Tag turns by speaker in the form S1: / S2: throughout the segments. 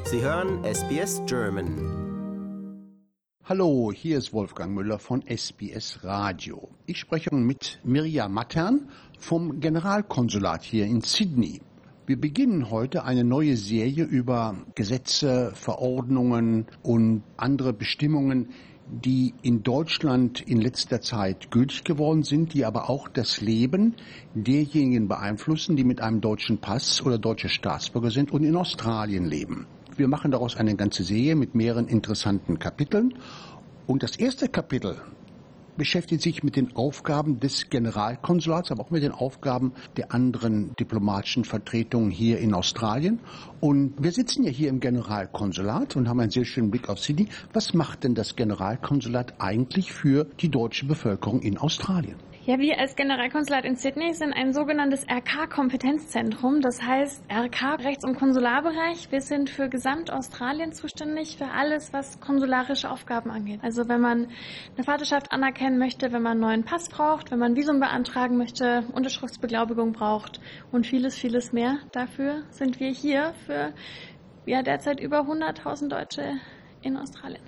S1: Sie hören SBS German.
S2: Hallo, hier ist Wolfgang Müller von SBS Radio. Ich spreche mit Mirja Mattern vom Generalkonsulat hier in Sydney. Wir beginnen heute eine neue Serie über Gesetze, Verordnungen und andere Bestimmungen, die in Deutschland in letzter Zeit gültig geworden sind, die aber auch das Leben derjenigen beeinflussen, die mit einem deutschen Pass oder deutsche Staatsbürger sind und in Australien leben. Wir machen daraus eine ganze Serie mit mehreren interessanten Kapiteln. Und das erste Kapitel beschäftigt sich mit den Aufgaben des Generalkonsulats, aber auch mit den Aufgaben der anderen diplomatischen Vertretungen hier in Australien. Und wir sitzen ja hier im Generalkonsulat und haben einen sehr schönen Blick auf Sydney. Was macht denn das Generalkonsulat eigentlich für die deutsche Bevölkerung in Australien?
S3: Ja, wir als Generalkonsulat in Sydney sind ein sogenanntes RK-Kompetenzzentrum. Das heißt RK, Rechts- und Konsularbereich. Wir sind für Gesamtaustralien zuständig, für alles, was konsularische Aufgaben angeht. Also wenn man eine Vaterschaft anerkennen möchte, wenn man einen neuen Pass braucht, wenn man Visum beantragen möchte, Unterschriftsbeglaubigung braucht und vieles, vieles mehr. Dafür sind wir hier für derzeit über 100.000 Deutsche in Australien.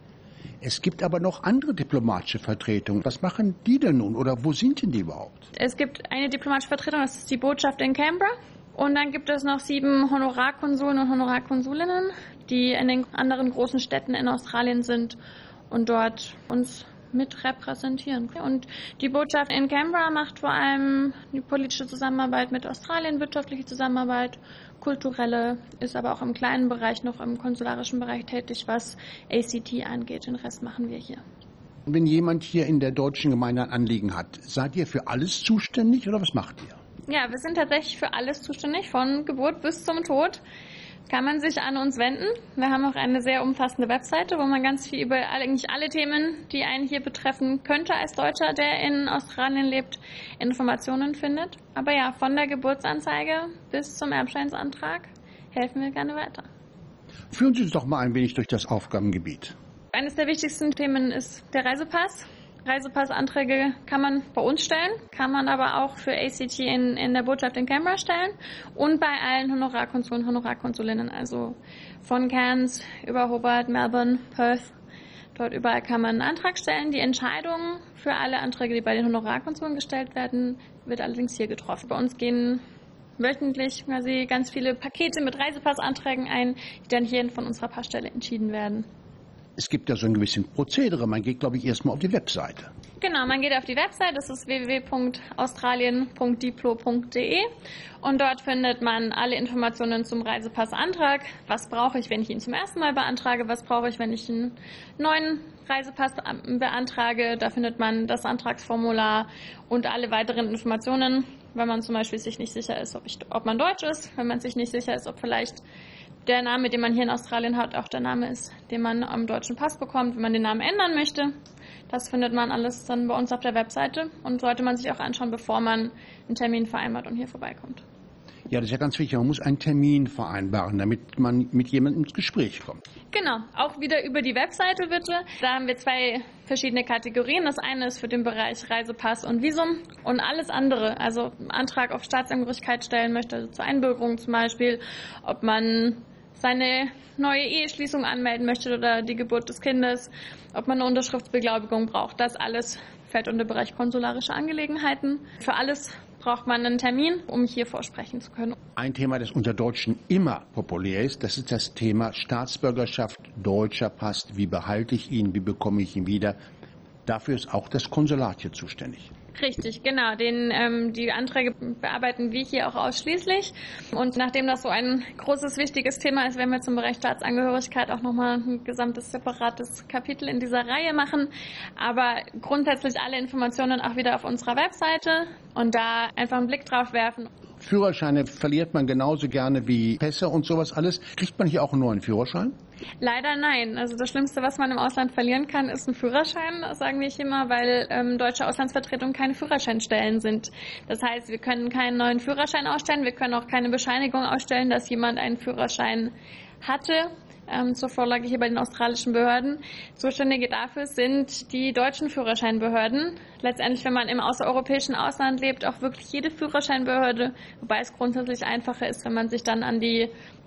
S2: Es gibt aber noch andere diplomatische Vertretungen. Was machen die denn nun oder wo sind denn die überhaupt?
S3: Es gibt eine diplomatische Vertretung, das ist die Botschaft in Canberra. Und dann gibt es noch 7 Honorarkonsuln und Honorarkonsulinnen, die in den anderen großen Städten in Australien sind und dort uns mit repräsentieren. Und die Botschaft in Canberra macht vor allem die politische Zusammenarbeit mit Australien, wirtschaftliche Zusammenarbeit, kulturelle, ist aber auch im kleinen Bereich noch im konsularischen Bereich tätig, was ACT angeht. Den Rest machen wir hier.
S2: Wenn jemand hier in der deutschen Gemeinde ein Anliegen hat, seid ihr für alles zuständig oder was macht ihr?
S3: Ja, wir sind tatsächlich für alles zuständig, von Geburt bis zum Tod. Kann man sich an uns wenden. Wir haben auch eine sehr umfassende Webseite, wo man ganz viel über eigentlich alle Themen, die einen hier betreffen könnte als Deutscher, der in Australien lebt, Informationen findet. Aber ja, von der Geburtsanzeige bis zum Erbscheinsantrag helfen wir gerne weiter.
S2: Führen Sie uns doch mal ein wenig durch das Aufgabengebiet.
S3: Eines der wichtigsten Themen ist der Reisepass. Reisepassanträge kann man bei uns stellen, kann man aber auch für ACT in der Botschaft in Canberra stellen und bei allen Honorarkonsuln, Honorarkonsulinnen, also von Cairns über Hobart, Melbourne, Perth. Dort überall kann man einen Antrag stellen. Die Entscheidung für alle Anträge, die bei den Honorarkonsuln gestellt werden, wird allerdings hier getroffen. Bei uns gehen wöchentlich quasi ganz viele Pakete mit Reisepassanträgen ein, die dann hier von unserer Passstelle entschieden werden.
S2: Es gibt ja so ein gewisses Prozedere. Man geht, glaube ich, erstmal auf die Webseite.
S3: Genau, man geht auf die Webseite, das ist www.australien.diplo.de und dort findet man alle Informationen zum Reisepassantrag. Was brauche ich, wenn ich ihn zum ersten Mal beantrage? Was brauche ich, wenn ich einen neuen Reisepass beantrage? Da findet man das Antragsformular und alle weiteren Informationen, wenn man zum Beispiel sich nicht sicher ist, ob man Deutsch ist, wenn man sich nicht sicher ist, ob vielleicht der Name, den man hier in Australien hat, auch der Name ist, den man am deutschen Pass bekommt, wenn man den Namen ändern möchte. Das findet man alles dann bei uns auf der Webseite und sollte man sich auch anschauen, bevor man einen Termin vereinbart und hier vorbeikommt.
S2: Ja, das ist ja ganz wichtig. Man muss einen Termin vereinbaren, damit man mit jemandem ins Gespräch kommt.
S3: Genau, auch wieder über die Webseite bitte. Da haben wir 2 verschiedene Kategorien. Das eine ist für den Bereich Reisepass und Visum und alles andere, also Antrag auf Staatsangehörigkeit stellen möchte, also zur Einbürgerung zum Beispiel, ob man seine neue Eheschließung anmelden möchte oder die Geburt des Kindes, ob man eine Unterschriftsbeglaubigung braucht. Das alles fällt unter Bereich konsularische Angelegenheiten. Für alles braucht man einen Termin, um hier vorsprechen zu können.
S2: Ein Thema, das unter Deutschen immer populär ist, das ist das Thema Staatsbürgerschaft, deutscher Pass. Wie behalte ich ihn, wie bekomme ich ihn wieder? Dafür ist auch das Konsulat hier zuständig.
S3: Richtig, genau. Die Anträge bearbeiten wir hier auch ausschließlich. Und nachdem das so ein großes, wichtiges Thema ist, werden wir zum Bereich Staatsangehörigkeit auch nochmal ein gesamtes, separates Kapitel in dieser Reihe machen. Aber grundsätzlich alle Informationen auch wieder auf unserer Webseite und da einfach einen Blick drauf werfen.
S2: Führerscheine verliert man genauso gerne wie Pässe und sowas alles. Kriegt man hier auch einen neuen Führerschein?
S3: Leider nein. Also das Schlimmste, was man im Ausland verlieren kann, ist ein Führerschein, das sagen wir immer, weil deutsche Auslandsvertretungen keine Führerscheinstellen sind. Das heißt, wir können keinen neuen Führerschein ausstellen, wir können auch keine Bescheinigung ausstellen, dass jemand einen Führerschein hatte. Zur Vorlage hier bei den australischen Behörden. Zuständige dafür sind die deutschen Führerscheinbehörden. Letztendlich, wenn man im außereuropäischen Ausland lebt, auch wirklich jede Führerscheinbehörde, wobei es grundsätzlich einfacher ist, wenn man sich dann an die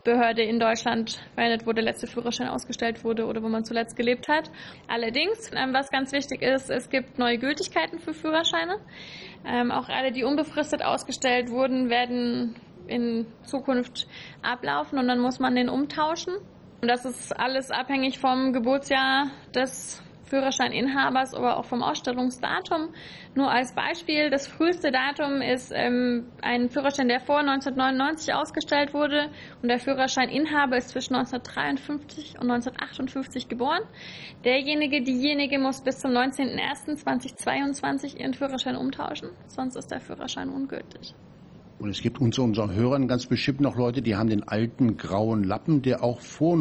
S3: Behörde in Deutschland verwendet, wo der letzte Führerschein ausgestellt wurde oder wo man zuletzt gelebt hat. Allerdings, was ganz wichtig ist, es gibt neue Gültigkeiten für Führerscheine. Auch alle, die unbefristet ausgestellt wurden, werden in Zukunft ablaufen und dann muss man den umtauschen. Und das ist alles abhängig vom Geburtsjahr des Führerscheininhabers oder auch vom Ausstellungsdatum. Nur als Beispiel, das früheste Datum ist ein Führerschein, der vor 1999 ausgestellt wurde und der Führerscheininhaber ist zwischen 1953 und 1958 geboren. Diejenige muss bis zum 19.01.2022 ihren Führerschein umtauschen, sonst ist der Führerschein ungültig.
S2: Und es gibt unter unseren Hörern ganz bestimmt noch Leute, die haben den alten grauen Lappen, der auch vor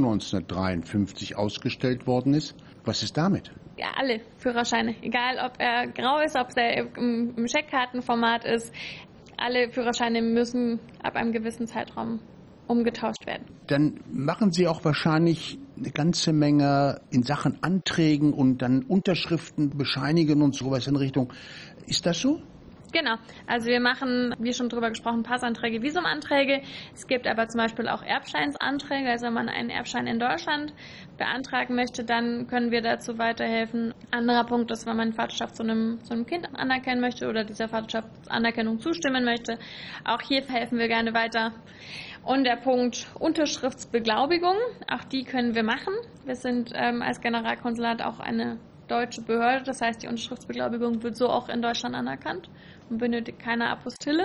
S2: 1953 ausgestellt worden ist. Was ist damit?
S3: Ja, alle Führerscheine, egal ob er grau ist, ob er im Scheckkartenformat ist, alle Führerscheine müssen ab einem gewissen Zeitraum umgetauscht werden.
S2: Dann machen Sie auch wahrscheinlich eine ganze Menge in Sachen Anträgen und dann Unterschriften bescheinigen und sowas in Richtung. Ist das so?
S3: Genau, also wir machen, wie schon drüber gesprochen, Passanträge, Visumanträge. Es gibt aber zum Beispiel auch Erbscheinsanträge. Also wenn man einen Erbschein in Deutschland beantragen möchte, dann können wir dazu weiterhelfen. Anderer Punkt ist, wenn man Vaterschaft zu einem Kind anerkennen möchte oder dieser Vaterschaftsanerkennung zustimmen möchte. Auch hier helfen wir gerne weiter. Und der Punkt Unterschriftsbeglaubigung, auch die können wir machen. Wir sind als Generalkonsulat auch eine deutsche Behörde, das heißt, die Unterschriftsbeglaubigung wird so auch in Deutschland anerkannt und benötigt keine Apostille.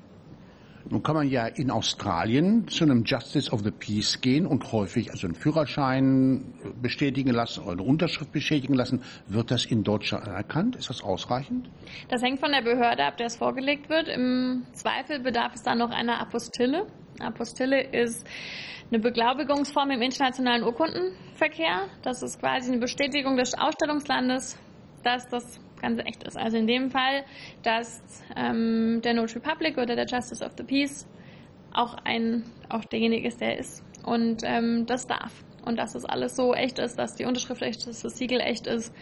S2: Nun kann man ja in Australien zu einem Justice of the Peace gehen und häufig also einen Führerschein bestätigen lassen oder eine Unterschrift bestätigen lassen. Wird das in Deutschland anerkannt? Ist das ausreichend? Das
S3: hängt von der Behörde ab, der es vorgelegt wird. Im Zweifel bedarf es dann noch einer Apostille. Apostille ist eine Beglaubigungsform im internationalen Urkundenverkehr. Das ist quasi eine Bestätigung des Ausstellungslandes, dass das Ganze echt ist. Also in dem Fall, dass der Notary Public oder der Justice of the Peace auch derjenige ist, der ist. Und das darf. Und dass das alles so echt ist, dass die Unterschrift echt ist, das Siegel echt ist.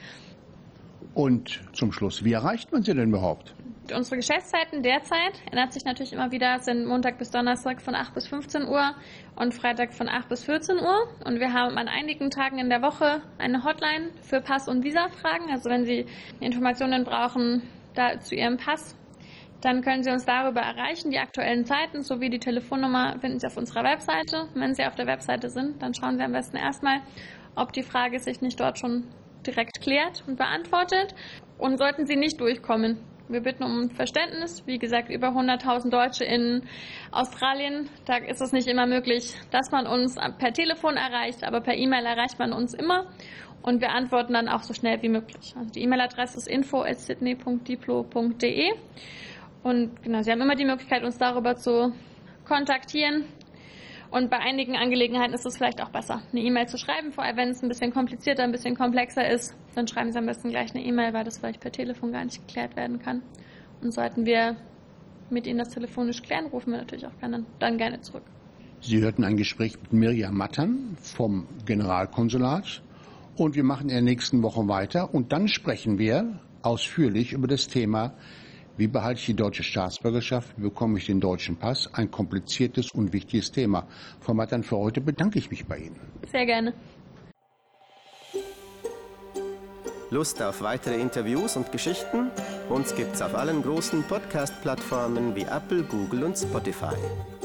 S2: Und zum Schluss, wie erreicht man sie denn überhaupt?
S3: Unsere Geschäftszeiten derzeit ändert sich natürlich immer wieder, sind Montag bis Donnerstag von 8 bis 15 Uhr und Freitag von 8 bis 14 Uhr. Und wir haben an einigen Tagen in der Woche eine Hotline für Pass- und Visa-Fragen. Also wenn Sie Informationen brauchen zu Ihrem Pass, dann können Sie uns darüber erreichen. Die aktuellen Zeiten sowie die Telefonnummer finden Sie auf unserer Webseite. Und wenn Sie auf der Webseite sind, dann schauen Sie am besten erstmal, ob die Frage sich nicht dort schon direkt klärt und beantwortet. Und sollten Sie nicht durchkommen, wir bitten um Verständnis. Wie gesagt, über 100.000 Deutsche in Australien. Da ist es nicht immer möglich, dass man uns per Telefon erreicht, aber per E-Mail erreicht man uns immer. Und wir antworten dann auch so schnell wie möglich. Also die E-Mail-Adresse ist info@sydney.diplo.de. Und genau, Sie haben immer die Möglichkeit, uns darüber zu kontaktieren. Und bei einigen Angelegenheiten ist es vielleicht auch besser, eine E-Mail zu schreiben. Vor allem, wenn es ein bisschen komplizierter, ein bisschen komplexer ist, dann schreiben Sie am besten gleich eine E-Mail, weil das vielleicht per Telefon gar nicht geklärt werden kann. Und sollten wir mit Ihnen das telefonisch klären, rufen wir natürlich auch dann gerne zurück.
S2: Sie hörten ein Gespräch mit Mirja Mattern vom Generalkonsulat. Und wir machen in der nächsten Woche weiter. Und dann sprechen wir ausführlich über das Thema: Wie behalte ich die deutsche Staatsbürgerschaft? Wie bekomme ich den deutschen Pass? Ein kompliziertes und wichtiges Thema. Frau Mattern, für heute bedanke ich mich bei Ihnen.
S3: Sehr gerne.
S1: Lust auf weitere Interviews und Geschichten? Uns gibt's auf allen großen Podcast-Plattformen wie Apple, Google und Spotify.